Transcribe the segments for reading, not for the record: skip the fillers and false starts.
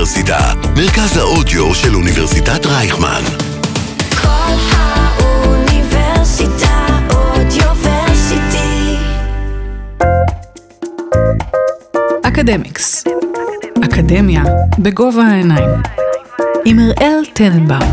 האוניברסיטה, מרכז האודיו של אוניברסיטת רייכמן. כל האוניברסיטה אודיוורסיטי. אקדמיקס. אקדמיה בגובה העיניים. עם אראל טננבאום.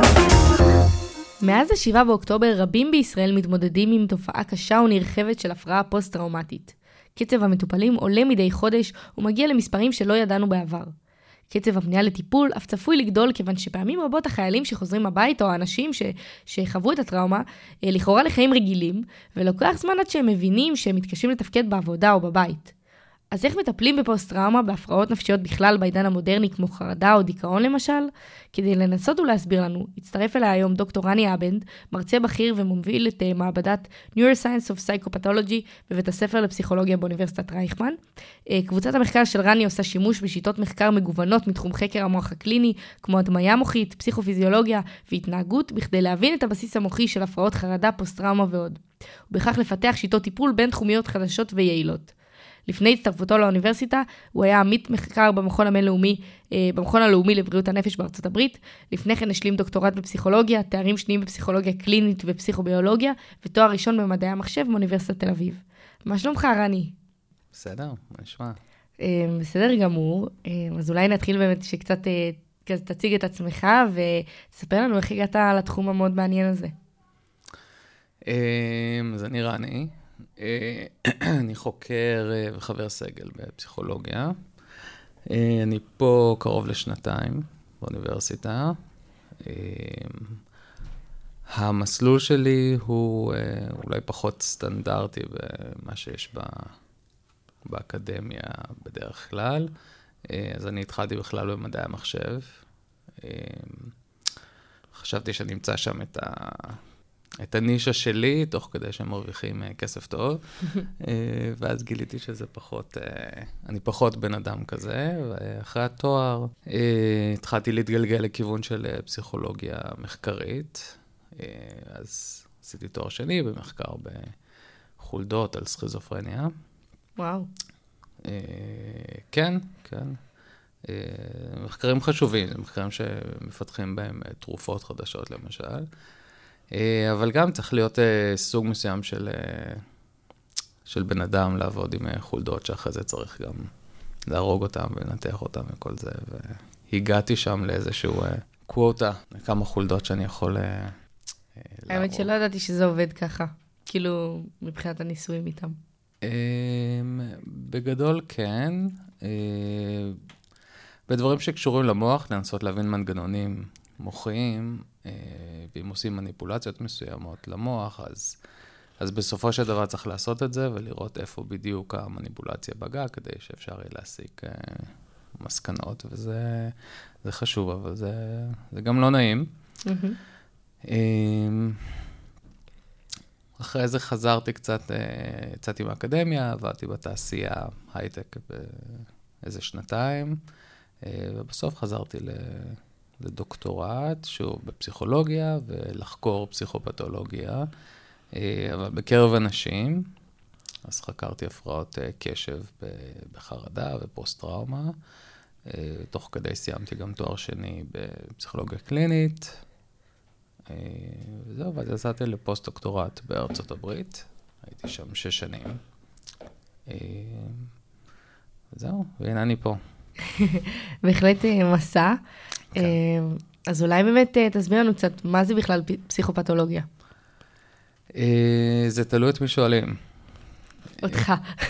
מאז ה-7 באוקטובר רבים בישראל מתמודדים עם תופעה קשה ונרחבת של הפרעה פוסט-טראומטית. קצב המטופלים עולה מדי חודש ומגיע למספרים שלא ידענו בעבר. קצב הפנייה לטיפול אף צפוי לגדול כיוון שפעמים רבות החיילים שחוזרים הבית או האנשים שחוו את הטראומה לכאורה לחיים רגילים, ולוקח זמן עד שהם מבינים שהם מתקשים לתפקד בעבודה או בבית. אז איך מטפלים בפוסט-טראומה, בהפרעות נפשיות בכלל בעידן המודרני כמו חרדה או דיכאון למשל? כדי לנסות ולהסביר לנו, הצטרף אליי היום דוקטור רני אבנד, מרצה בכיר ומוביל את מעבדת Neuroscience of Psychopathology בבית הספר לפסיכולוגיה באוניברסיטת רייכמן. קבוצת המחקר של רני עושה שימוש בשיטות מחקר מגוונות מתחום חקר המוח הקליני, כמו הדמיה מוחית, פסיכופיזיולוגיה והתנהגות, בכדי להבין את הבסיס המוחי של הפרעות חרדה, פוסט-טראומה ועוד. ובכך לפתח שיטות טיפול בין תחומיות חדשות ויעילות. לפני הצטרפותו לאוניברסיטה, הוא היה עמית מחקר במכון הלאומי לבריאות הנפש בארצות הברית. לפני כן השלים דוקטורט בפסיכולוגיה, תארים שניים בפסיכולוגיה קלינית ופסיכוביולוגיה, ותואר ראשון במדעי המחשב באוניברסיטת תל אביב. מה שלומך, רני? בסדר, מה נשמע? בסדר גמור. אז אולי נתחיל באמת שקצת תציג את עצמך, ותספר לנו איך הגעת לתחום המאוד מעניין הזה. אז אני רני. אני חוקר וחבר סגל בפסיכולוגיה. אני פה קרוב לשנתיים באוניברסיטה. המסלול שלי הוא אולי פחות סטנדרטי במה שיש באקדמיה בדרך כלל. אז אני התחלתי בכלל במדעי המחשב. חשבתי שאני אמצא שם את הנישה שלי, תוך כדי שהם מרוויחים כסף טוב, ואז גיליתי שזה פחות, אני פחות בן אדם כזה, ואחרי התואר התחלתי להתגלגל לכיוון של פסיכולוגיה מחקרית, אז עשיתי תואר שני במחקר בחולדות על סכיזופרניה. וואו. כן, כן. מחקרים חשובים, זה מחקרים שמפתחים בהם תרופות חדשות למשל. אבל גם צריך להיות סוג מסוים של בן אדם לעבוד עם חולדות, שאחרי זה צריך גם להרוג אותם ולנתח אותם וכל זה. והגעתי שם לאיזשהו קווטה, כמה חולדות שאני יכול להרוג. האמת שלא ידעתי שזה עובד ככה, כאילו מבחינת הניסויים איתם. בגדול כן. בדברים שקשורים למוח, לנסות להבין מנגנונים מוחיים, ואם עושים מניפולציות מסוימות למוח, אז בסופו של דבר צריך לעשות את זה, ולראות איפה בדיוק המניפולציה פגעה, כדי שאפשר יהיה להסיק מסקנות, וזה חשוב, אבל זה גם לא נעים. אחרי זה חזרתי קצת, יצאתי מהאקדמיה, עבדתי בתעשייה, הייטק באיזה שנתיים, ובסוף חזרתי לדוקטורט, שוב, בפסיכולוגיה, ולחקור פסיכופתולוגיה, אבל בקרב אנשים, אז חקרתי הפרעות קשב בחרדה ופוסט-טראומה, תוך כדי סיימתי גם תואר שני בפסיכולוגיה קלינית, וזהו, ואז יצאתי לפוסט-דוקטורט בארצות הברית, הייתי שם 6 שנים, וזהו, והנה אני פה. בהחלט מסע. אז אולי באמת תסביר לנו קצת, מה זה בכלל פסיכופתולוגיה? זה תלוי את מי שואלים. אותך.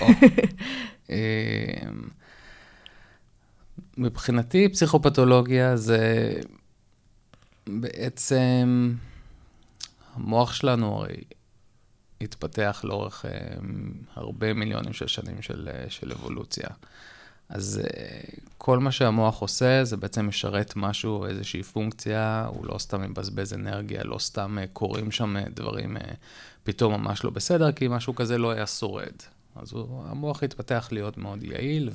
מבחינתי פסיכופתולוגיה זה בעצם, המוח שלנו הרי התפתח לאורך הרבה מיליונים של שנים של אבולוציה. אז כל מה שהמוח עושה זה בעצם משרת משהו, איזושהי פונקציה, הוא לא סתם מבזבז אנרגיה, לא סתם קוראים שם דברים פתאום ממש לא בסדר, כי משהו כזה לא היה שורד. אז המוח התפתח להיות מאוד יעיל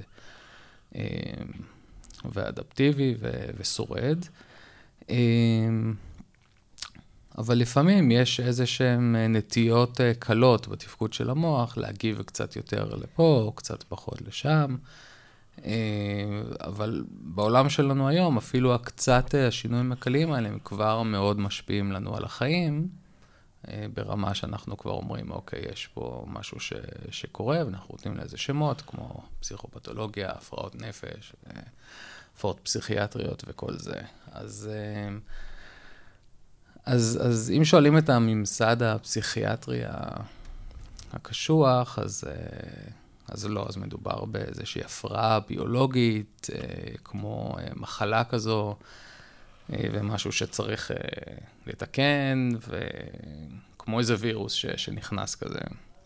ואדפטיבי ושורד. אבל לפעמים יש איזשהם נטיות קלות בתפקוד של המוח, להגיב קצת יותר לפה, או קצת פחות לשם. אבל בעולם שלנו היום, אפילו קצת השינויים הקלים האלה, הם כבר מאוד משפיעים לנו על החיים, ברמה שאנחנו כבר אומרים, אוקיי, יש פה משהו שקורה, ואנחנו נותנים לזה שמות, כמו פסיכופתולוגיה, הפרעות נפש, הפרעות פסיכיאטריות וכל זה. אז אם שואלים את הממסד הפסיכיאטרי הקשוח, אז לא, אז מדובר באיזושהי הפרעה ביולוגית, כמו מחלה כזו, ומשהו שצריך לתקן, וכמו איזה וירוס שנכנס כזה.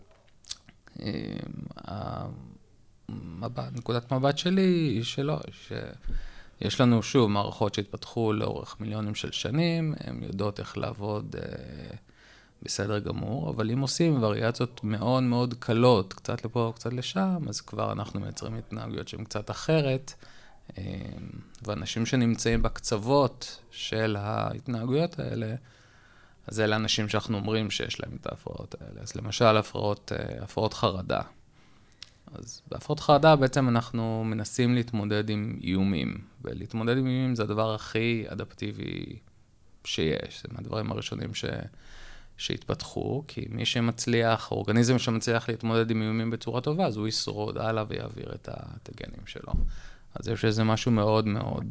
נקודת מבט שלי היא שלא, שיש לנו שוב מערכות שהתפתחו לאורך מיליונים של שנים, הן יודעות איך לעבוד בסדר גמור, אבל אם עושים וריאציות מאוד מאוד קלות, קצת לפה, קצת לשם, אז כבר אנחנו מייצרים התנהגויות שהן קצת אחרת, ואנשים שנמצאים בקצוות של ההתנהגויות האלה, אז אלה אנשים שאנחנו אומרים שיש להם את ההפרעות האלה. אז למשל, הפרעות חרדה. אז בהפרעות חרדה בעצם אנחנו מנסים להתמודד עם איומים, ולהתמודד עם איומים זה הדבר הכי אדפטיבי שיש. זה מהדברים הראשונים שהתפתחו, כי מי שמצליח, אורגניזם שמצליח להתמודד עם איומים בצורה טובה, אז הוא ישרוד הלאה ויעביר את הגנים שלו. אז יש איזה משהו מאוד מאוד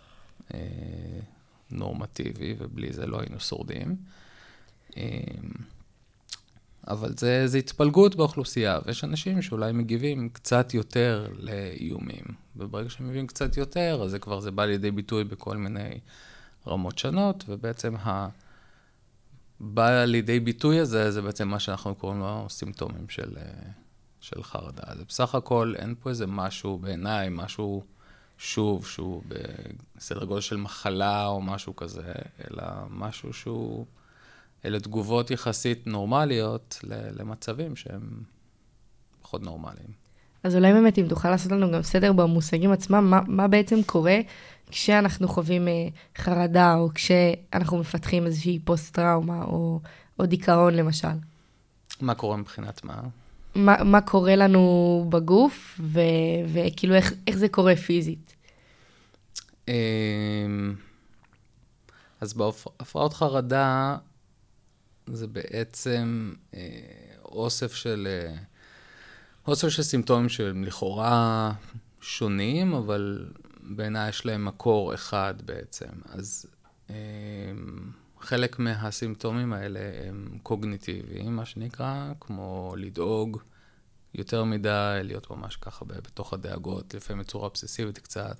נורמטיבי, ובלי זה לא היינו שורדים. אבל זה התפלגות באוכלוסייה, ויש אנשים שאולי מגיבים קצת יותר לאיומים. וברגע שהם מגיבים קצת יותר, אז זה בא לידי ביטוי בכל מיני רמות שונות, ובעצם בא לידי ביטוי הזה, זה בעצם מה שאנחנו קוראים לו סימפטומים של חרדה. אז בסך הכל אין פה איזה משהו בעיניי, משהו שהוא בסדר גודל של מחלה או משהו כזה, אלא משהו אלה תגובות יחסית נורמליות למצבים שהם פחות נורמליים. אז אולי באמת אם תוכל לעשות לנו גם סדר במושגים עצמם, מה בעצם קורה כשאנחנו חווים חרדה, או כשאנחנו מפתחים איזושהי פוסט-טראומה, או דיכאון למשל? מה קורה מבחינת מה? מה קורה לנו בגוף, וכאילו איך זה קורה פיזית? אז בהפרעות חרדה, זה בעצם אוסף של סימפטומים שהם לכאורה שונים, אבל בעיניי יש להם מקור אחד בעצם. אז חלק מהסימפטומים האלה הם קוגניטיביים, מה שנקרא, כמו לדאוג יותר מדי, להיות ממש ככה בתוך הדאגות, לפעמים בצורה אובססיבית קצת,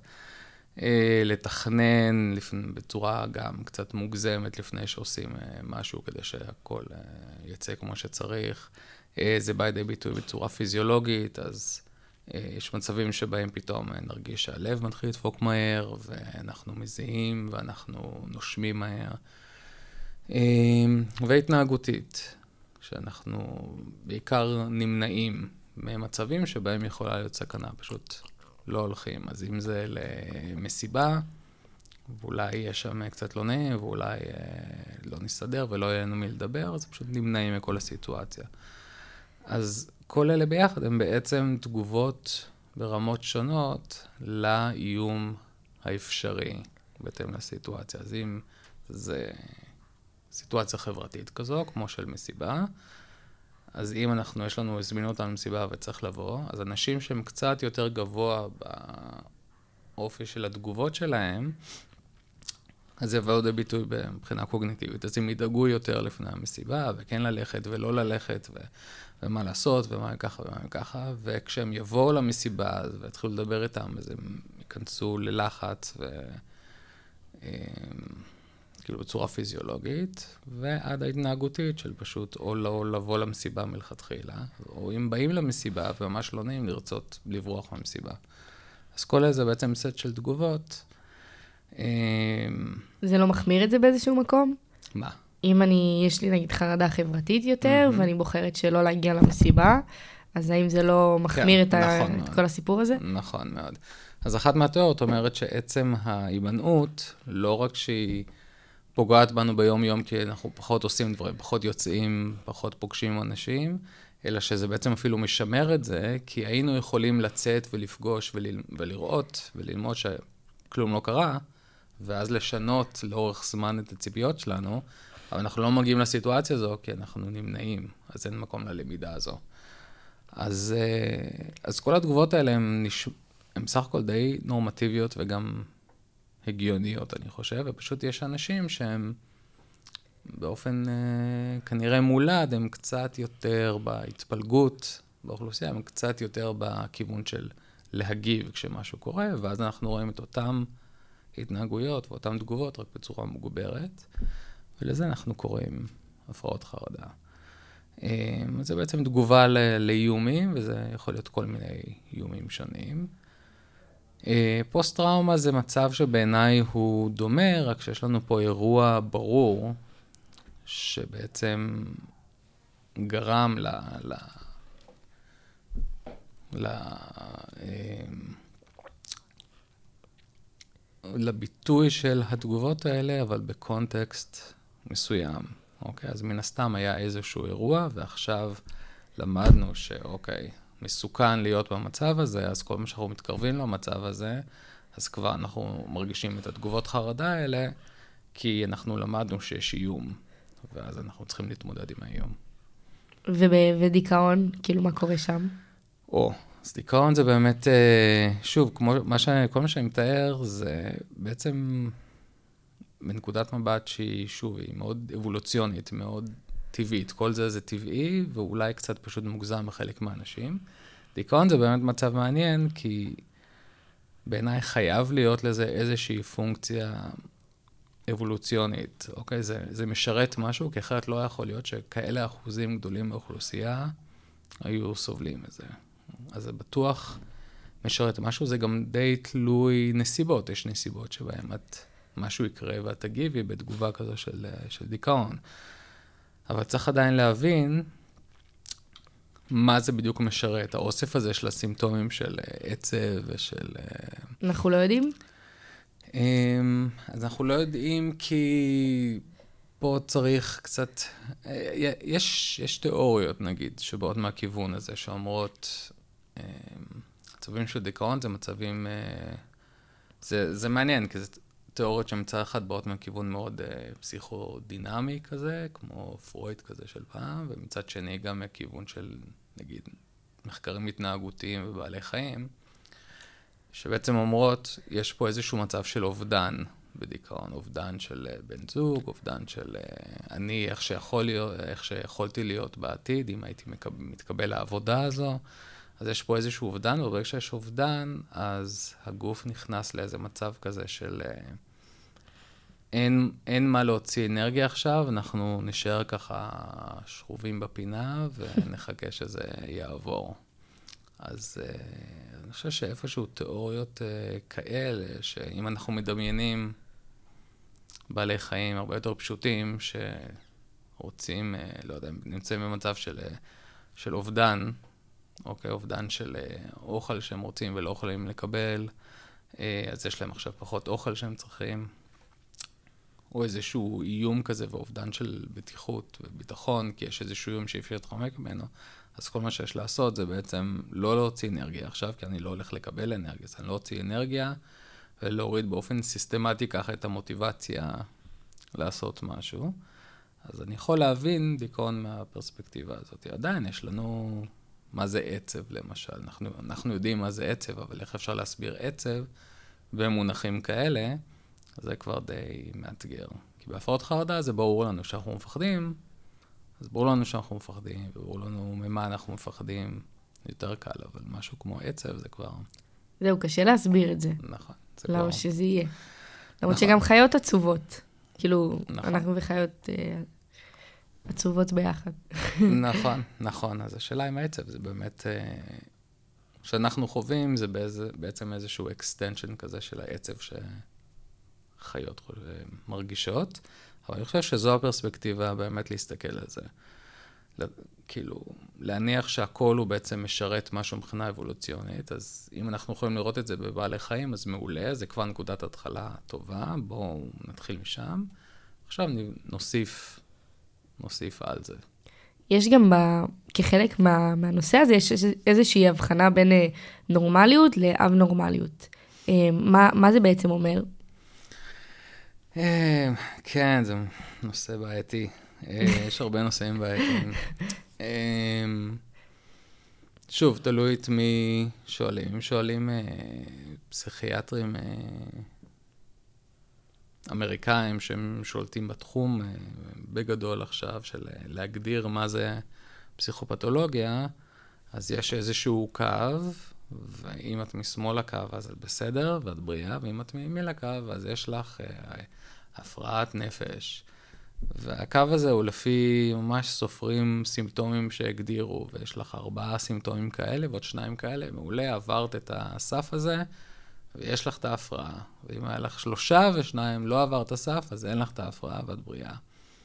לתכנן בצורה גם קצת מוגזמת לפני שעושים משהו כדי שהכל יצא כמו שצריך. זה בא לידי ביטוי בצורה פיזיולוגית, אז יש מצבים שבהם פתאום נרגיש שהלב מתחיל לדפוק מהר, ואנחנו מזיעים ואנחנו נושמים מהר. והתנהגותית, שאנחנו בעיקר נמנעים ממצבים שבהם יכולה להיות סכנה, פשוט לא הולכים. אז אם זה למסיבה, ואולי יש שם קצת לא נעים, ואולי לא נסתדר ולא יהיה לנו מי לדבר, אז פשוט נמנעים מכל הסיטואציה. אז כל אלה ביחד הם בעצם תגובות ברמות שונות לאיום האפשרי בהתאם לסיטואציה. אז אם זה סיטואציה חברתית כזו, כמו של מסיבה, אז אם יש לנו הזמינו אותנו למסיבה וצריך לבוא, אז אנשים שהם קצת יותר גבוה באופי של התגובות שלהם, אז זה יבוא לידי ביטוי מבחינה קוגניטיבית. אז הם ידאגו יותר לפני המסיבה, וכן ללכת ולא ללכת, ומה לעשות, ומה ככה ומה ככה, וכשהם יבואו למסיבה והתחילו לדבר איתם, אז הם ייכנסו ללחץ, כאילו בצורה פיזיולוגית, ועד ההתנהגותית של פשוט או לא לבוא למסיבה מלכתחילה, או אם באים למסיבה וממש לא נעים לרצות לברוח מהמסיבה. אז כל זה בעצם סט של תגובות. זה לא מחמיר את זה באיזשהו מקום? מה? אם יש לי נגיד חרדה חברתית יותר, ואני בוחרת שלא להגיע למסיבה, אז האם זה לא מחמיר את כל הסיפור הזה? נכון מאוד. אז אחת מהתיאוריות אומרת שעצם ההימנעות, לא רק שהיא פוגעת בנו ביום יום, כי אנחנו פחות עושים דברים, פחות יוצאים, פחות פוגשים אנשים, אלא שזה בעצם אפילו משמר את זה, כי היינו יכולים לצאת ולפגוש ולראות וללמוד שכלום לא קרה, ואז לשנות לאורך זמן את הציפיות שלנו, אבל אנחנו לא מגיעים לסיטואציה הזו, כי אנחנו נמנעים, אז אין מקום ללמידה הזו. אז כל התגובות האלה הן סך הכל די נורמטיביות וגם הגיוניות, אני חושב, ופשוט יש אנשים שהם באופן כנראה מולד, הם קצת יותר בהתפלגות באוכלוסייה, הם קצת יותר בכיוון של להגיב כשמשהו קורה, ואז אנחנו רואים את אותם התנהגויות ואותן תגובות רק בצורה מוגברת, ולזה אנחנו קוראים הפרעות חרדה. אז זה בעצם תגובה לאיומים, וזה יכול להיות כל מיני איומים שונים. פוסט-טראומה זה מצב שבעיניי הוא דומה, רק שיש לנו פה אירוע ברור, שבעצם גרם לביטוי של התגובות האלה, אבל בקונטקסט מסוים. אוקיי? אז מן הסתם היה איזשהו אירוע, ועכשיו למדנו שאוקיי, מסוכן להיות במצב הזה, אז כל מה שאנחנו מתקרבים למצב הזה, אז כבר אנחנו מרגישים את התגובות חרדה האלה, כי אנחנו למדנו שיש איום, ואז אנחנו צריכים להתמודד עם האיום. ודיכאון, כאילו מה קורה שם? אז דיכאון זה באמת, שוב, כל מה שאני מתאר, זה בעצם בנקודת מבט שהיא, שוב, היא מאוד אבולוציונית, מאוד טבעית. כל זה טבעי, ואולי קצת פשוט מוגזם בחלק מהאנשים. דיכאון זה באמת מצב מעניין, כי בעיניי חייב להיות לזה איזושהי פונקציה אבולוציונית. אוקיי? זה משרת משהו, כי אחרת לא יכול להיות שכאלה אחוזים גדולים באוכלוסייה היו סובלים מזה. אז זה בטוח משרת משהו, זה גם די תלוי נסיבות. יש נסיבות שבהן משהו יקרה ואת תגיבי בתגובה כזו של דיכאון. אבל צריך עדיין להבין מה זה בדיוק משרת, האוסף הזה של הסימפטומים של עצב ושל... אנחנו לא יודעים? אז אנחנו לא יודעים כי פה צריך קצת... יש תיאוריות, נגיד, שבאות מהכיוון הזה, שאומרות, מצבים של דיכאון זה מצבים... זה מעניין, כי זה תיאוריות שמצד אחד באות מהכיוון מאוד פסיכודינמי כזה, כמו פרויד כזה של פעם, ומצד שני גם מהכיוון של, נגיד, מחקרים התנהגותיים ובעלי חיים, שבעצם אומרות, יש פה איזשהו מצב של אובדן בדיכאון, אובדן של בן זוג, אובדן של אני, איך שיכולתי להיות בעתיד, אם הייתי מתקבל לעבודה הזו, אז יש פה איזשהו אובדן, וברגע שיש אובדן, אז הגוף נכנס לאיזה מצב כזה של אין מה להוציא אנרגיה עכשיו, אנחנו נשאר ככה שרובים בפינה, ונחכה שזה יעבור. אז אני חושב שאיפשהו תיאוריות כאלה, שאם אנחנו מדמיינים בעלי חיים הרבה יותר פשוטים, שרוצים, לא יודע, נמצאים במצב של אובדן, אוקיי, אובדן של אוכל שהם רוצים ולא יכולים לקבל, אז יש להם עכשיו פחות אוכל שהם צריכים, או איזשהו איום כזה ואובדן של בטיחות וביטחון, כי יש איזשהו איום שאי אפשר להתחמק ממנו, אז כל מה שיש לעשות זה בעצם לא להוציא אנרגיה עכשיו, כי אני לא הולך לקבל אנרגיה, אז אני לא הוציא אנרגיה, ולהוריד באופן סיסטמטי ככה את המוטיבציה לעשות משהו. אז אני יכול להבין דיכאון מהפרספקטיבה הזאת. עדיין יש לנו מה זה עצב, למשל. אנחנו יודעים מה זה עצב, אבל איך אפשר להסביר עצב במונחים כאלה, זה כבר די מאתגר. כי בהפרעות חרדה זה ברור לנו שאנחנו מפחדים, אז ברור לנו שאנחנו מפחדים, וברור לנו ממה אנחנו מפחדים, יותר קל, אבל משהו כמו עצב זה כבר... זהו, קשה להסביר את זה. נכון. למה שזה יהיה. למרות שגם חיות עצובות. כאילו, אנחנו וחיות עצובות ביחד. נכון. אז השאלה עם העצב זה באמת... שאנחנו חווים זה בעצם איזשהו extension כזה של העצב שחיות מרגישות. אבל אני חושב שזו הפרספקטיבה באמת להסתכל על זה. כאילו, להניח שהכל הוא בעצם משרת משהו מבחינה אבולוציונית, אז אם אנחנו יכולים לראות את זה בבעלי חיים, אז מעולה, זה כבר נקודת התחלה טובה, בואו נתחיל משם. עכשיו נוסיף על זה. יש גם כחלק מהנושא הזה, יש איזושהי הבחנה בין נורמליות לאב-נורמליות. מה זה בעצם אומר? כן, זה נושא בעייתי. יש הרבה נושאים בעייתיים. שוב, תלוי את מי שואלים. אם שואלים פסיכיאטרים אמריקאים שהם שולטים בתחום בגדול עכשיו של להגדיר מה זה פסיכופתולוגיה, אז יש איזשהו קו, ואם את משמאל הקו אז את בסדר ואת בריאה, ואם את מימין לקו אז יש לך הפרעת נפש. והקו הזה הוא לפי ממש סופרים סימפטומים שהגדירו, ויש לך 4 סימפטומים כאלה ועוד 2 כאלה, מעולה, עברת את הסף הזה, ויש לך את ההפרעה. ואם היה לך 3 ו2 לא עברת את הסף, אז אין לך את ההפרעה ואת בריאה.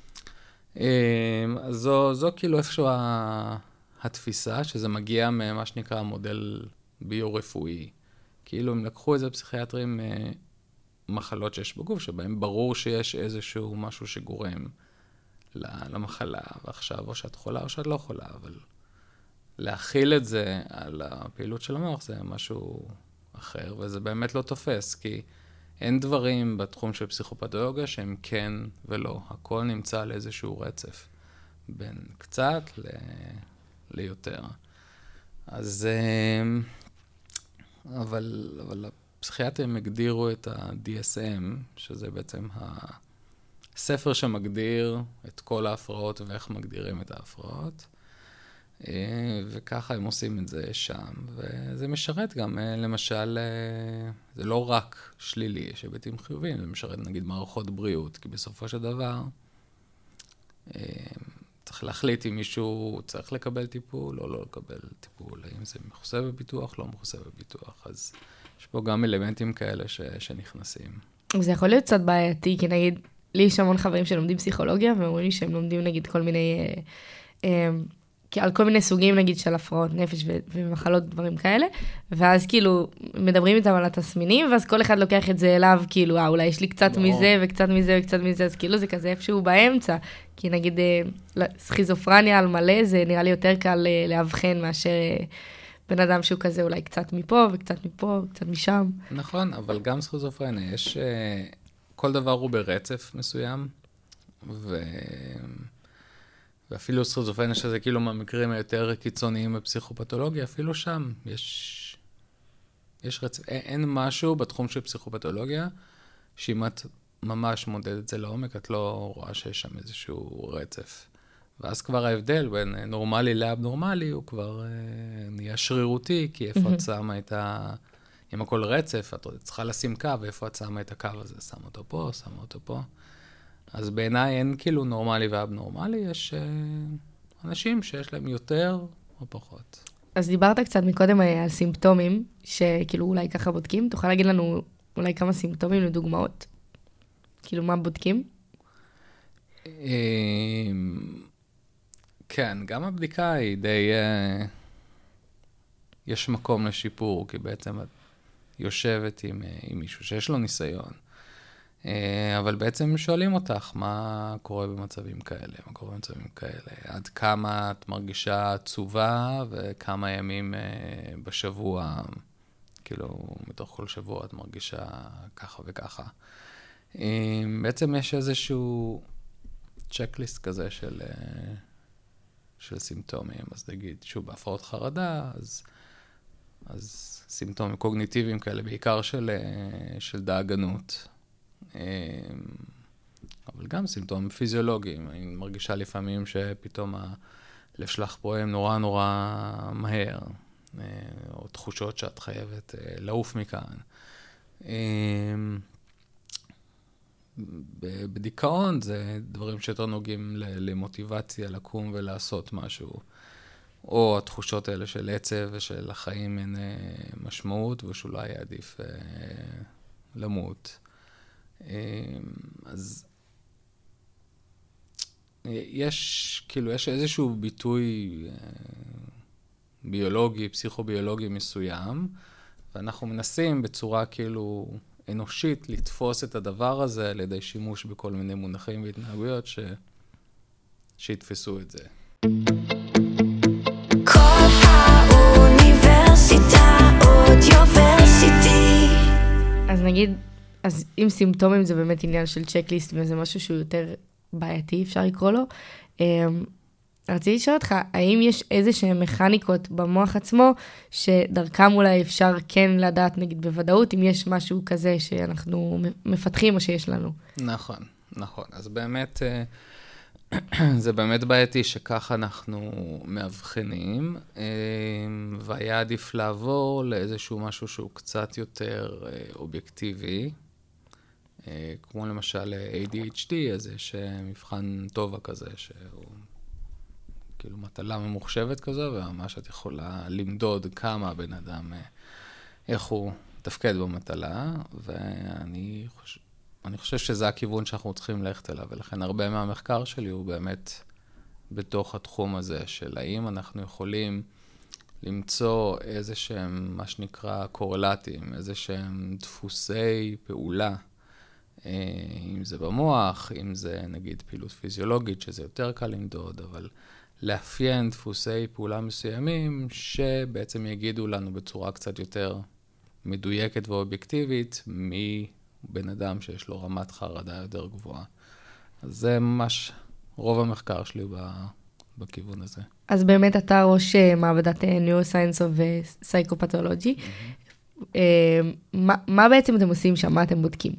אז זו כאילו איפשהו התפיסה, שזה מגיע ממה שנקרא מודל ביו-רפואי. כאילו הם לקחו את זה פסיכיאטרים מחלות שיש בגוף, שבהם ברור שיש איזשהו משהו שגורם למחלה, ועכשיו או שאת חולה או שאת לא חולה, אבל להכיל את זה על הפעילות של המוח זה משהו אחר, וזה באמת לא תופס, כי אין דברים בתחום של פסיכופתולוגיה שהם כן ולא. הכל נמצא על איזשהו רצף, בין קצת ליותר. אז, אבל הפסיכיאטרים הגדירו את ה-DSM, שזה בעצם הספר שמגדיר את כל ההפרעות ואיך מגדירים את ההפרעות. וככה הם עושים את זה שם, וזה משרת גם, למשל, זה לא רק שלילי, יש היבטים חיוביים, זה משרת נגיד מערכות בריאות, כי בסופו של דבר צריך להחליט אם מישהו צריך לקבל טיפול או לא לקבל טיפול, האם זה מכוסה בביטוח, לא מכוסה בביטוח, אז יש פה גם אלמנטים כאלה שנכנסים. זה יכול להיות קצת בעייתי, כי נגיד, לי יש המון חברים שלומדים פסיכולוגיה, ואומרים לי שהם לומדים נגיד כל מיני על כל מיני סוגים, נגיד, של הפרעות נפש ומחלות, דברים כאלה, ואז כאילו מדברים איתם על התסמינים, ואז כל אחד לוקח את זה אליו, כאילו, אולי יש לי קצת מזה וקצת מזה וקצת מזה, אז כאילו זה כזה איפשהו באמצע, כי נגיד סכיזופרניה על מלא, זה נראה לי יותר קל להבחן מאשר בן אדם שהוא כזה אולי קצת מפה וקצת מפה וקצת משם. נכון, אבל גם סכיזופרניה, יש, כל דבר הוא ברצף מסוים, ואפילו סכיזופרניה, שזה כאילו מהמקרים היותר קיצוניים בפסיכופתולוגיה, אפילו שם יש רצף. אין משהו בתחום של פסיכופתולוגיה, שאם את ממש מודדת את זה לעומק, את לא רואה שיש שם איזשהו רצף. ואז כבר ההבדל בין נורמלי לאבנורמלי, הוא כבר נהיה שרירותי, כי איפה את שמה את אם הכל רצף, את צריכה לשים קו, ואיפה את שמה את הקו הזה, שמה אותו פה, שמה אותו פה. אז בעיניי אין כאילו נורמלי ואבנורמלי, יש אנשים שיש להם יותר או פחות. אז דיברת קצת מקודם על סימפטומים, שכאילו אולי ככה בודקים. תוכל להגיד לנו אולי כמה סימפטומים לדוגמאות? כאילו מה בודקים? כן, גם הבדיקה היא די... יש מקום לשיפור, כי בעצם את יושבת עם מישהו שיש לו ניסיון. אבל בעצם שואלים אותך מה קורה במצבים כאלה, מה קורה במצבים כאלה, עד כמה את מרגישה עצובה וכמה ימים בשבוע, כאילו מתוך כל שבוע את מרגישה ככה וככה. בעצם יש איזשהו צ'קליסט כזה של סימפטומים, אז נגיד שוב בהפרעות חרדה, אז סימפטומים קוגניטיביים כאלה, בעיקר של דאגנות. אבל גם סימפטומים פיזיולוגיים. אני מרגישה לפעמים שפתאום הלב שלך פועם נורא נורא מהר, או תחושות שאת חייבת לעוף מכאן. בדיכאון זה דברים שיותר נוגעים למוטיבציה, לקום ולעשות משהו. או התחושות האלה של עצב ושל החיים אין משמעות, ושאולי עדיף למות. אז יש איזשהו ביטוי ביולוגי, פסיכוביולוגי מסוים, ואנחנו מנסים בצורה כאילו אנושית לתפוס את הדבר הזה על ידי שימוש בכל מיני מונחים והתנהגויות שיתפסו את זה. כל האוניברסיטה אודיוורסיטי. אז נגיד, אז אם סימפטומים זה באמת עניין של צ'קליסט, וזה משהו שהוא יותר בעייתי, אפשר לקרוא לו, רציתי לשאול אותך, האם יש איזה שהן מכניקות במוח עצמו, שדרכם אולי אפשר כן לדעת, נגיד בוודאות, אם יש משהו כזה שאנחנו מפתחים או שיש לנו? נכון, נכון. אז באמת, זה באמת בעייתי שככה אנחנו מאבחנים, והיה עדיף לעבור לאיזשהו משהו שהוא קצת יותר אובייקטיבי, כמו למשל ADHD, אז יש מבחן טובה כזה, שהוא כאילו מטלה ממוחשבת כזו, וממש את יכולה למדוד כמה הבן אדם, איך הוא תפקד במטלה, ואני חושב שזה הכיוון שאנחנו צריכים ללכת אליו, ולכן הרבה מהמחקר שלי הוא באמת בתוך התחום הזה, של האם אנחנו יכולים למצוא איזה שהם, מה שנקרא קורלטים, איזה שהם דפוסי פעולה, אם זה במוח, אם זה נגיד פעילות פיזיולוגית, שזה יותר קל למדוד, אבל לאפיין דפוסי פעולה מסוימים, שבעצם יגידו לנו בצורה קצת יותר מדויקת ואובייקטיבית, מבן אדם שיש לו רמת חרדה יותר גבוהה. אז זה ממש רוב המחקר שלי בכיוון הזה. אז באמת אתה ראש מעבדת Neuroscience of Psychopathology. מה בעצם אתם עושים שם? מה אתם בודקים?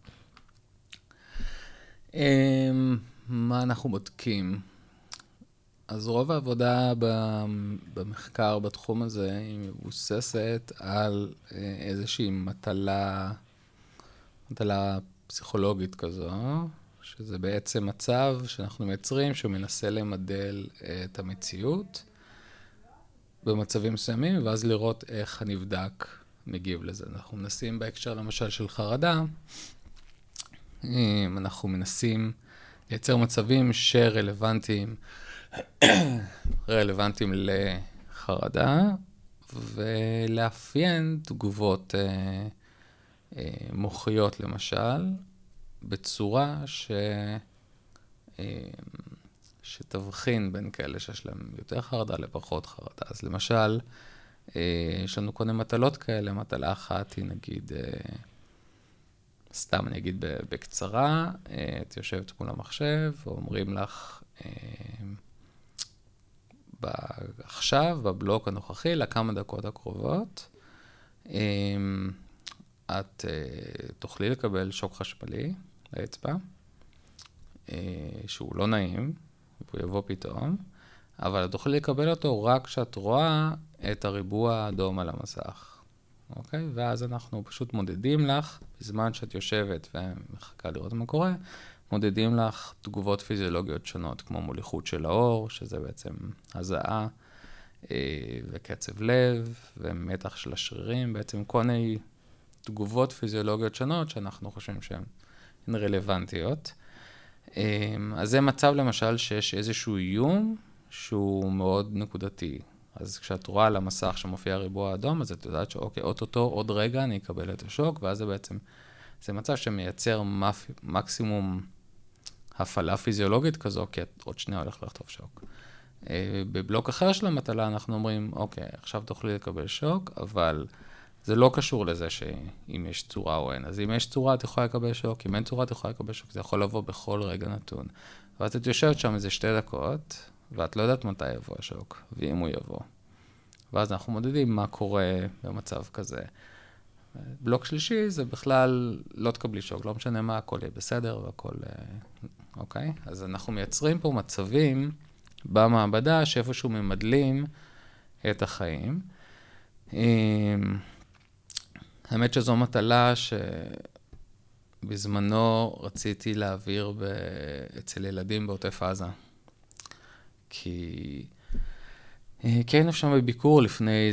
מה אנחנו בודקים? אז רוב העבודה במחקר בתחום הזה היא מבוססת על איזושהי מטלה פסיכולוגית כזו, שזה בעצם מצב שאנחנו מייצרים שמנסה למדל את המציאות במצבים מסוימים, ואז לראות איך הנבדק מגיב לזה. אנחנו מנסים בהקשר למשל של חרדה, אנחנו מנסים לייצר מצבים שרלוונטיים לחרדה, ולאפיין תגובות מוחיות למשל, בצורה שתבחין בין כאלה שיש להם יותר חרדה לפחות חרדה. אז למשל, יש לנו כל מיני מטלות כאלה, מטלה אחת היא נגיד, סתם אני אגיד בקצרה, את יושבת מול המחשב, ואומרים לך, עכשיו, בבלוק הנוכחי, לכמה דקות הקרובות, את תוכלי לקבל שוק חשמלי לאצבע, שהוא לא נעים, והוא יבוא פתאום, אבל את תוכלי לקבל אותו רק כשאת רואה את הריבוע האדום על המסך. אוקיי? ואז אנחנו פשוט מודדים לך, בזמן שאת יושבת ומחכה לראות מה קורה, מודדים לך תגובות פיזיולוגיות שונות, כמו מוליכות של האור, שזה בעצם הזעה, וקצב לב, ומתח של השרירים, בעצם כל מיני תגובות פיזיולוגיות שונות, שאנחנו חושבים שהן רלוונטיות. אז זה מצב למשל שיש איזשהו איום, שהוא מאוד נקודתי. אז כשאת רואה על המסך שמופיע ריבוע אדום, אז את יודעת שאוקיי, אוטוטו, עוד רגע אני אקבל את השוק, ואז זה בעצם, זה מצב שמייצר מקסימום הפעלה פיזיולוגית כזו, כי את עוד שנייה הולך לחטוף שוק. בבלוק אחר של המטלה אנחנו אומרים, אוקיי, עכשיו תוכלי לקבל שוק, אבל זה לא קשור לזה שאם יש צורה או אין. אז אם יש צורה, את יכולה לקבל שוק, אם אין צורה, את יכולה לקבל שוק, זה יכול לבוא בכל רגע נתון. ואז את יושבת שם איזה 2 דקות, ואת לא יודעת מתי יבוא השוק, ואם הוא יבוא. ואז אנחנו מודדים מה קורה במצב כזה. בלוק שלישי זה בכלל לא תקבלי שוק, לא משנה מה, הכל יהיה בסדר והכל, אוקיי? אז אנחנו מייצרים פה מצבים במעבדה שאיפשהו ממדלים את החיים. האמת שזו מטלה שבזמנו רציתי להעביר אצל ילדים בעוטף עזה. כי היינו שם בביקור לפני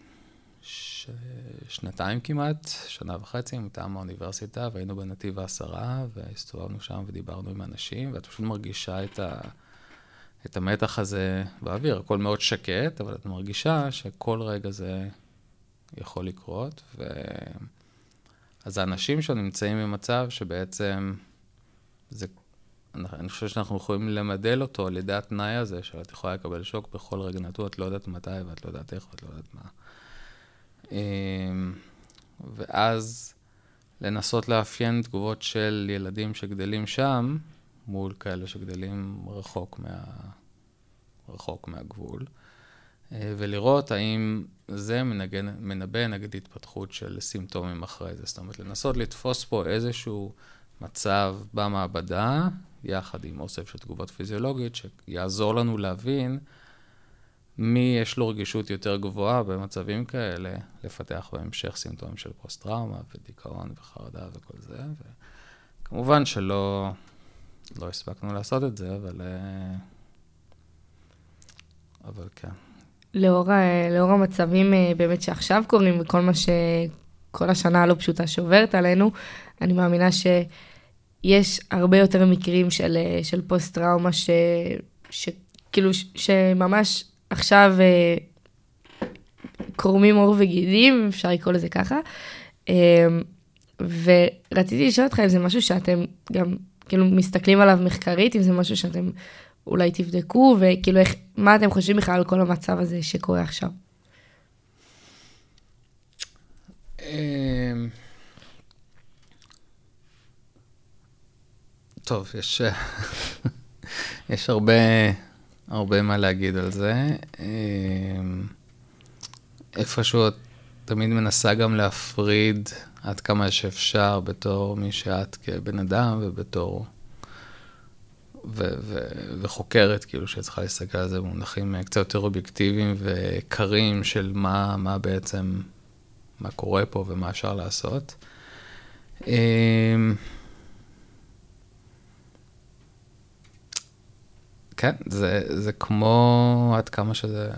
2 כמעט, 1.5 מטעם האוניברסיטה, והיינו בנתיב 10, והסתובבנו שם ודיברנו עם אנשים, ואת פשוט מרגישה את המתח הזה באוויר. הכל מאוד שקט, אבל את מרגישה שכל רגע זה יכול לקרות, אז האנשים שנמצאים במצב שבעצם אני חושב שאנחנו יכולים למדל אותו על ידי התנאי הזה, שאת יכולה לקבל שוק בכל רגע נתון, את לא יודעת מתי, ואת לא יודעת איך, ואת לא יודעת מה. ואז לנסות לאפיין תגובות של ילדים שגדלים שם, מול כאלה שגדלים רחוק מהגבול, ולראות האם זה מנבא נגד התפתחות של סימפטומים אחרי זה. זאת אומרת, לנסות לתפוס פה איזשהו מצב במעבדה, יחד עם אוסף של תגובות פיזיולוגית, שיעזור לנו להבין מי יש לו רגישות יותר גבוהה במצבים כאלה, לפתח בהמשך סימפטומים של פוסט-טראומה ודיכאון וחרדה וכל זה. וכמובן שלא הספקנו לעשות את זה, אבל כן. לאור המצבים באמת שעכשיו קורים, וכל כל השנה הלא פשוטה שעוברת עלינו, אני מאמינה שיש הרבה יותר מקרים של פוסט-טראומה, כאילו, שממש עכשיו קורמים עור וגידים, אפשר לקרוא לזה ככה. ורציתי לשאול אותך אם זה משהו שאתם גם כאילו מסתכלים עליו מחקרית, אם זה משהו שאתם אולי תבדקו, וכאילו מה אתם חושבים בכלל על כל המצב הזה שקורה עכשיו? טוב, יש הרבה מה להגיד על זה. איפשהו את תמיד מנסה גם להפריד עד כמה שאפשר בתור מי שאת כבן אדם ובתור וחוקרת, כאילו שצריכה להסתכל על זה במונחים קצת יותר אובייקטיביים וקרים של מה בעצם, מה קורה פה ומה אפשר לעשות. כן, זה כמו, עד כמה שזה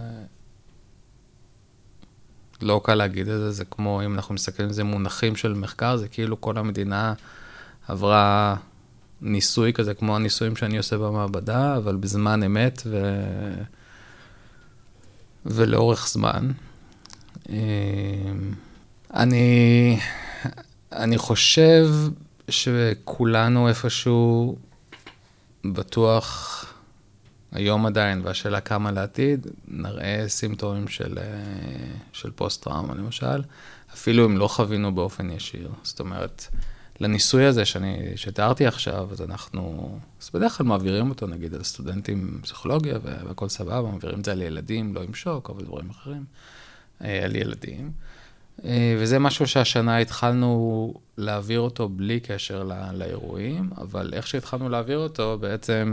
לא קל להגיד את זה, זה כמו, אם אנחנו מסתכלים על זה מונחים של מחקר, זה כאילו כל המדינה עברה ניסוי כזה, כמו הניסויים שאני עושה במעבדה, אבל בזמן אמת ולאורך זמן. אני חושב שכולנו איפשהו בטוח היום עדיין, והשאלה כמה לעתיד, נראה סימפטומים של פוסט-טראומה, למשל, אפילו אם לא חווינו באופן ישיר. זאת אומרת, לניסוי הזה שתיארתי עכשיו, אז בדרך כלל מעבירים אותו, נגיד, על סטודנטים פסיכולוגיה, והכל סבבה, מעבירים את זה על ילדים, לא עם שוק, אבל דברים אחרים, על ילדים. וזה משהו שהשנה התחלנו להעביר אותו בלי קשר לאירועים, אבל איך שהתחלנו להעביר אותו, בעצם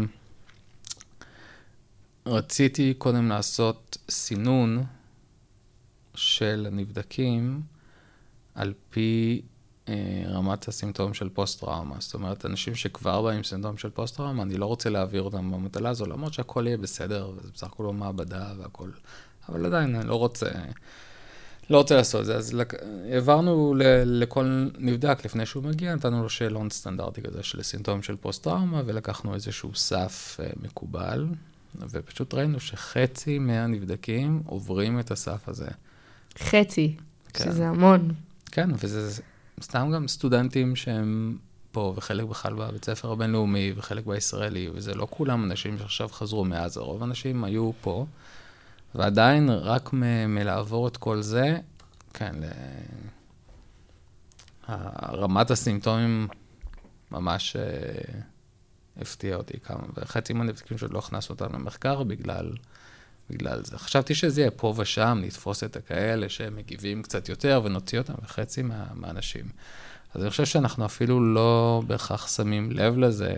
רציתי קודם לעשות סינון של הנבדקים על פי רמת הסימפטומים של פוסט-טראומה. זאת אומרת, אנשים שכבר באים סימפטומים של פוסט-טראומה, אני לא רוצה להעביר אותם במטלה הזו, למרות שהכל יהיה בסדר, וזה בסך הכל במעבדה והכל, אבל עדיין אני לא רוצה לעשות את זה. אז העברנו לכל נבדק לפני שהוא מגיע, נתנו לו שאלון סטנדרטי כזה של סימפטומים של פוסט-טראומה, ולקחנו איזשהו סף מקובל, ופשוט ראינו שחצי מהנבדקים עוברים את הסף הזה. חצי, כן. שזה המון. כן, וזה סתם גם סטודנטים שהם פה, וחלק בכלל בבית ספר הבינלאומי, וחלק בישראלי, וזה לא כולם אנשים שעכשיו חזרו מאז, הרוב אנשים היו פה, ועדיין רק מלעבור את כל זה, כן, רמת הסימפטומים ממש הפתיע אותי כמה, וחצי מהנבדקים שעוד לא הכנסנו אותם למחקר בגלל זה. חשבתי שזה יהיה פה ושם, נתפוס את הכאלה שהם מגיבים קצת יותר ונוציא אותם, וחצי מהאנשים. אז אני חושב שאנחנו אפילו לא בהכרח שמים לב לזה,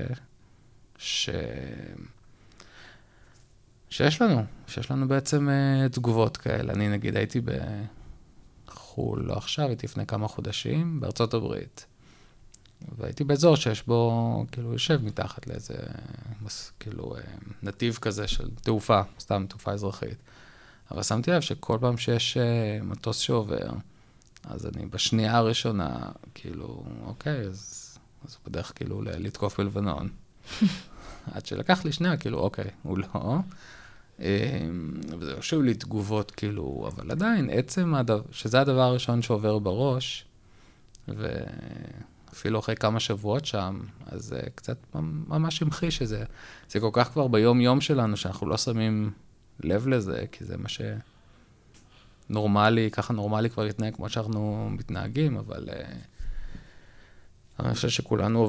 שיש לנו בעצם תגובות כאלה. אני נגיד הייתי בחול, לא עכשיו, הייתי לפני כמה חודשים, בארצות הברית. והייתי באזור שיש בו, כאילו, יושב מתחת לאיזה, כאילו, נתיב כזה של תעופה, סתם תעופה אזרחית. אבל שמתי לב שכל פעם שיש מטוס שעובר, אז אני בשנייה הראשונה, כאילו, אוקיי, אז בדרך כאילו לתקוף בלבנון. עד שלקח לי שנייה, כאילו, אוקיי, הוא לא. וזה יושב לי תגובות, כאילו, אבל עדיין, עצם שזה הדבר הראשון שעובר בראש, אפילו אחרי כמה שבועות שם, אז זה קצת ממש המחיש שזה. זה כל כך כבר ביום-יום שלנו, שאנחנו לא שמים לב לזה, כי זה מה שנורמלי, ככה נורמלי כבר להתנהג כמו שאנחנו מתנהגים, אבל אני חושב שכולנו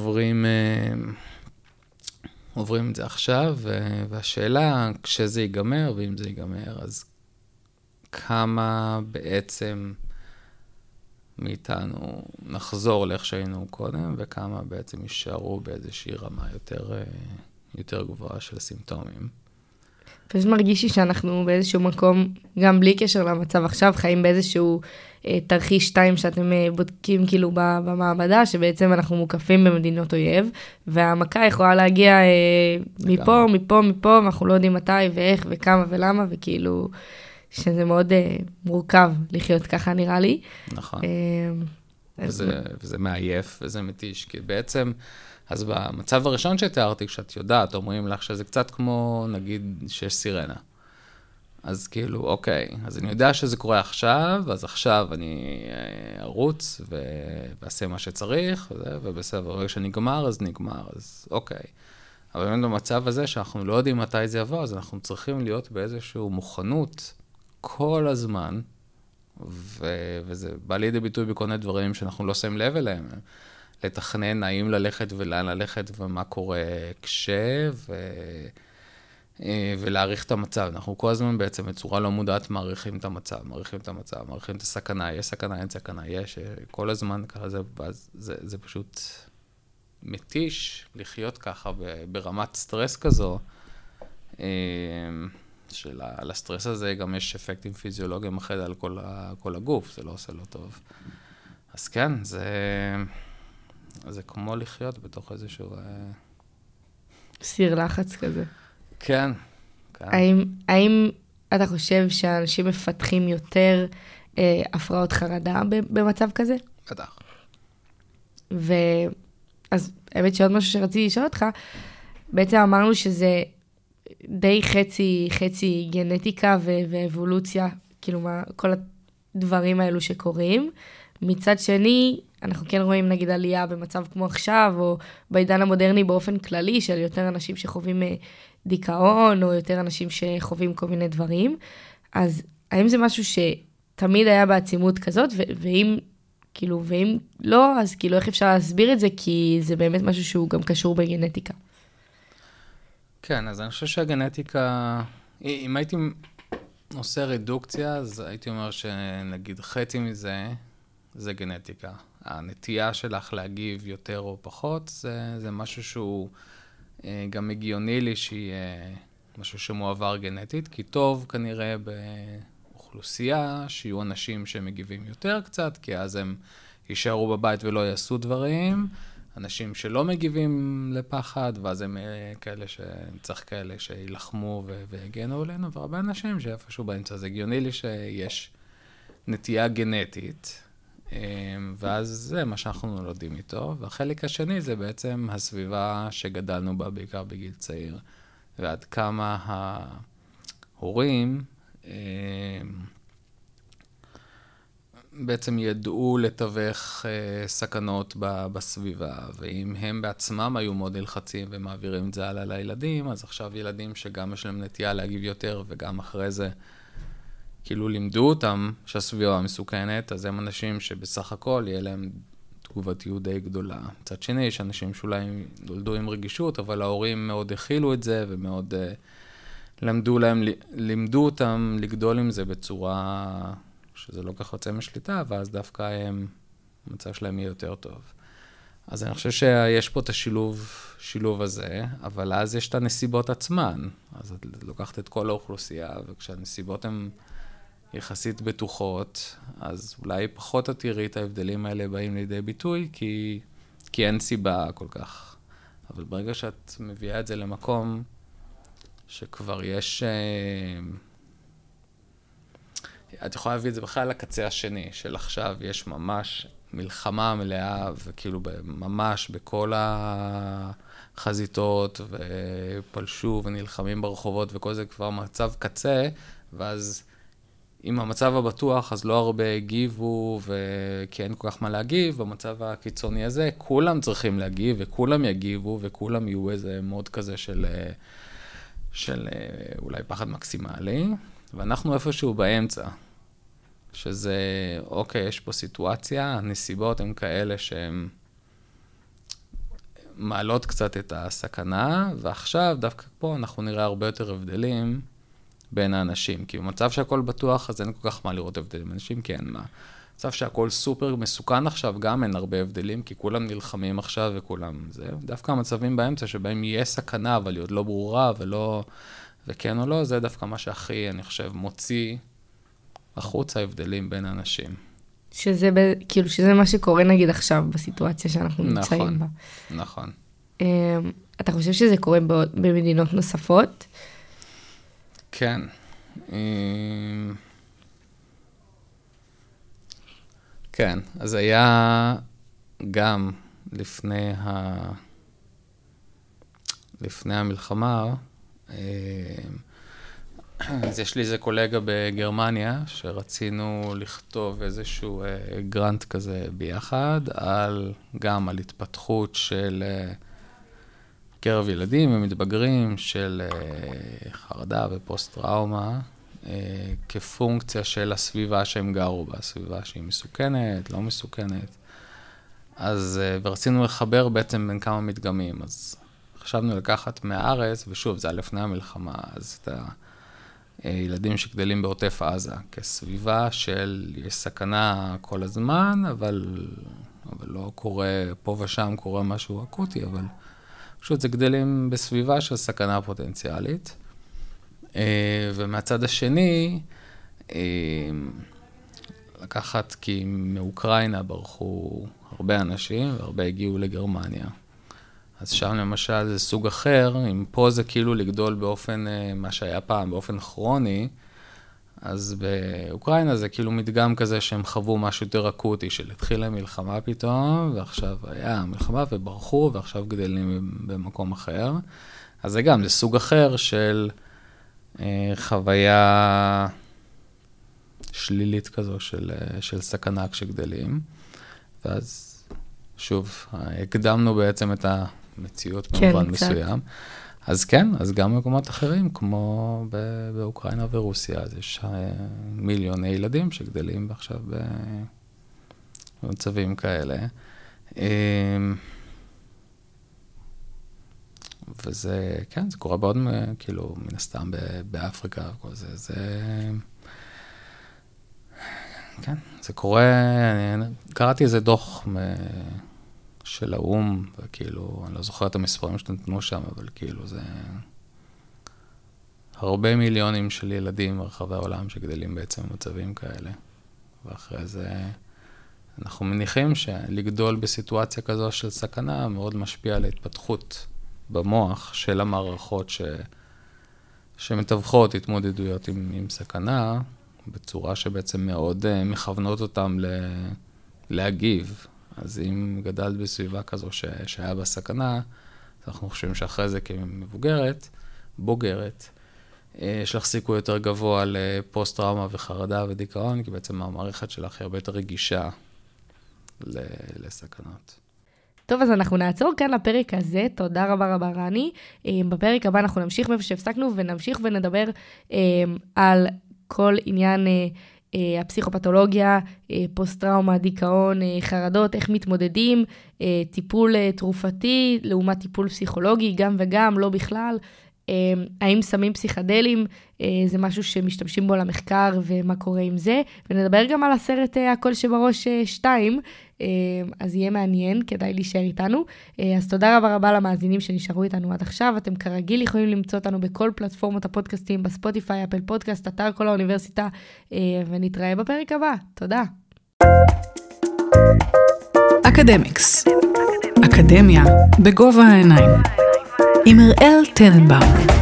עוברים את זה עכשיו, והשאלה, כשזה ייגמר, ואם זה ייגמר, אז כמה בעצם מאיתנו נחזור לאיך שהיינו קודם, וכמה בעצם יישארו באיזושהי רמה יותר גבוהה של סימפטומים. פשוט מרגיש לי שאנחנו באיזשהו מקום, גם בלי קשר למצב עכשיו, חיים באיזשהו תרחיש 2 שאתם בודקים כאילו במעבדה, שבעצם אנחנו מוקפים במדינות אויב, והמכה יכולה להגיע מפה, ואנחנו לא יודעים מתי ואיך וכמה ולמה, וכאילו שזה מאוד מורכב לחיות ככה נראה לי. נכון. וזה מעייף וזה מתיש, כי בעצם, אז במצב הראשון שתיארתי, כשאת יודעת, אומרים לך שזה קצת כמו, נגיד, שיש סירנה. אז כאילו, אוקיי, אז אני יודע שזה קורה עכשיו, אז עכשיו אני ארוץ ועשה מה שצריך, ובסדר, רגע שנגמר, אז נגמר, אז אוקיי. אבל באמת במצב הזה, שאנחנו לא יודעים מתי זה יבוא, אז אנחנו צריכים להיות באיזושהי מוכנות כל הזמן, וזה בא לידי ביטוי בכל מיני דברים שאנחנו לא שמים לב אליהם. לתכנן האם ללכת ולאן ללכת ומה קורה ולהעריך את המצב. אנחנו כל הזמן בעצם בצורה לא מודעת מעריכים את המצב, מעריכים את הסכנה, יש סכנה, אין סכנה, יש, כל הזמן ככה זה פשוט מתיש לחיות ככה ברמת סטרס כזו, על הסטרס הזה גם יש אפקטים פיזיולוגיים אחרי על כל הגוף, זה לא עושה לו טוב. אז כן, זה כמו לחיות בתוך איזשהו סיר לחץ כזה. כן. האם אתה חושב שאנשים מפתחים יותר הפרעות חרדה במצב כזה? בטח. אז האמת שעוד משהו שרציתי לשאול אותך, בעצם אמרנו שזה די חצי גנטיקה ואבולוציה, כאילו כל הדברים האלו שקורים. מצד שני, אנחנו כן רואים נגיד עלייה במצב כמו עכשיו, או בעידן המודרני באופן כללי, של יותר אנשים שחווים דיכאון, או יותר אנשים שחווים כל מיני דברים. אז האם זה משהו שתמיד היה בעצימות כזאת, ואם לא, אז כאילו איך אפשר להסביר את זה, כי זה באמת משהו שהוא גם קשור בגנטיקה. כן, אז אני חושב שהגנטיקה, אם הייתי עושה רדוקציה, אז הייתי אומר שנגיד חצי מזה, זה גנטיקה. הנטייה שלך להגיב יותר או פחות, זה משהו שהוא גם הגיוני לי שיהיה משהו שמועבר גנטית, כי טוב כנראה באוכלוסייה שיהיו אנשים שמגיבים יותר קצת, כי אז הם יישארו בבית ולא יעשו דברים, אנשים שלא מגיבים לפחד, ואז הם צריך כאלה שילחמו והגנו עלינו, והרבה אנשים שאיפשהו באמצע, זה הגיוני לי שיש נטייה גנטית, ואז זה מה שאנחנו נולדים איתו, והחלק השני זה בעצם הסביבה שגדלנו בה בעיקר בגיל צעיר, ועד כמה ההורים בעצם ידעו לתווך סכנות בסביבה, ואם הם בעצמם היו מאוד לחצים ומעבירים את זה הלאה לילדים, אז עכשיו ילדים שגם יש להם נטייה להגיב יותר, וגם אחרי זה כאילו לימדו אותם שהסביבה מסוכנת, אז הם אנשים שבסך הכל יהיה להם תגובתיות די גדולה. מצד שני, יש אנשים שאולי נולדו עם רגישות, אבל ההורים מאוד הכילו את זה, ומאוד לימדו אותם לגדול עם זה בצורה שזה לא כך יוצא משליטה, ואז דווקא המצב שלהם יהיה יותר טוב. אז אני חושב שיש פה את השילוב הזה, אבל אז יש את הנסיבות עצמן. אז את לוקחת את כל האוכלוסייה, וכשהנסיבות הן יחסית בטוחות, אז אולי פחות תראי את ההבדלים האלה באים לידי ביטוי, כי אין סיבה כל כך. אבל ברגע שאת מביאה את זה למקום שכבר יש את יכולה להביא את זה בכלל לקצה השני, של עכשיו יש ממש מלחמה מלאה, וכאילו ממש בכל החזיתות, ופלשו ונלחמים ברחובות, וכל זה כבר מצב קצה, ואז עם המצב הבטוח, אז לא הרבה הגיבו, כי אין כל כך מה להגיב, במצב הקיצוני הזה, כולם צריכים להגיב, וכולם יגיבו, וכולם יהיו איזה מוד כזה של אולי פחד מקסימלי, ואנחנו איפשהו באמצע, שזה, אוקיי, יש פה סיטואציה, הנסיבות הן כאלה שהן מעלות קצת את הסכנה, ועכשיו, דווקא פה, אנחנו נראה הרבה יותר הבדלים בין האנשים, כי במצב שהכל בטוח, אז אין כל כך מה לראות הבדלים. אנשים כן, מה? במצב שהכל סופר מסוכן עכשיו, גם אין הרבה הבדלים, כי כולם נלחמים עכשיו וכולם זה. דווקא המצבים באמצע שבהם יהיה סכנה, אבל היא עוד לא ברורה, וכן או לא, זה דווקא מה שהכי, אני חושב, מוציא החוצה הבדלים בין האנשים. שזה מה שקורה נגיד עכשיו, בסיטואציה שאנחנו נמצאים בה. נכון. אתה חושב שזה קורה במדינות נוספות? כן. כן, אז היה גם לפני המלחמה, אז יש לי איזה קולגה בגרמניה, שרצינו לכתוב איזשהו גרנט כזה ביחד, גם על התפתחות של קרב ילדים ומתבגרים של חרדה ופוסט-טראומה, כפונקציה של הסביבה שהם גרו בה, הסביבה שהיא מסוכנת, לא מסוכנת. אז, ורצינו לחבר בעצם בין כמה מדגמים, אז חשבנו לקחת מהארץ, ושוב, זה היה לפני המלחמה, אז את הילדים שגדלים בעוטף עזה, כסביבה של יש סכנה כל הזמן, אבל לא קורה, פה ושם קורה משהו אקוטי, אבל פשוט זה גדלים בסביבה של סכנה פוטנציאלית. ומהצד השני, לקחת כי מאוקראינה ברחו הרבה אנשים, והרבה הגיעו לגרמניה. אז שם למשל זה סוג אחר, אם פה זה כאילו לגדול באופן, מה שהיה פעם, באופן כרוני, אז באוקראינה זה כאילו מדגם כזה שהם חוו משהו יותר אקוטי, של התחילה מלחמה פתאום, ועכשיו היה מלחמה וברחו, ועכשיו גדלים במקום אחר. אז זה גם, זה סוג אחר של חוויה שלילית כזו של סכנה כשגדלים. ואז שוב, הקדמנו בעצם את המציאות במובן מסוים. אז כן, אז גם במקומות אחרים, כמו באוקראינה ורוסיה, אז יש מיליוני ילדים שגדלים עכשיו במצבים כאלה. וזה, כן, זה קורה בעוד, כאילו, מן הסתם באפריקה וכל זה, כן, זה קורה, קראתי איזה דוח של האום, וכאילו, אני לא זוכר את המספרים שנתנו שם, אבל כאילו זה הרבה מיליונים של ילדים ברחבי העולם שגדלים בעצם במצבים כאלה. ואחרי זה אנחנו מניחים שלגדול בסיטואציה כזו של סכנה מאוד משפיע על ההתפתחות במוח של המערכות שמתווכות התמודדויות עם סכנה, בצורה שבעצם מאוד מכוונות אותם להגיב. אז אם גדלת בסביבה כזו שהיה בה סכנה, אז אנחנו חושבים שאחרי זה בוגרת, יש לך סיכוי יותר גבוה לפוסט-טראומה וחרדה ודיכאון, כי בעצם המערכת שלך היא הרבה יותר רגישה לסכנות. טוב, אז אנחנו נעצור כאן לפרק הזה. תודה רבה רבה רני. בפרק הבא אנחנו נמשיך מאיפה שהפסקנו, ונמשיך ונדבר על כל עניין הפסיכופתולוגיה, פוסט-טראומה, דיכאון, חרדות, איך מתמודדים, טיפול תרופתי, לעומת טיפול פסיכולוגי, גם וגם, לא בכלל. האם סמים פסיכדלים, זה משהו שמשתמשים בו למחקר, ומה קורה עם זה. ונדבר גם על הסרט הכל שבראש 2, אז יהיה מעניין, כדאי להישאר איתנו. אז תודה רבה רבה למאזינים שנשארו איתנו עד עכשיו. אתם כרגיל יכולים למצוא אותנו בכל פלטפורמות הפודקאסטים, בספוטיפיי, אפל פודקאסט, אתר כל האוניברסיטה, ונתראה בפרק הבא. תודה. אקדמיקס. אקדמיה בגובה העיניים. עם אראל טננבאום.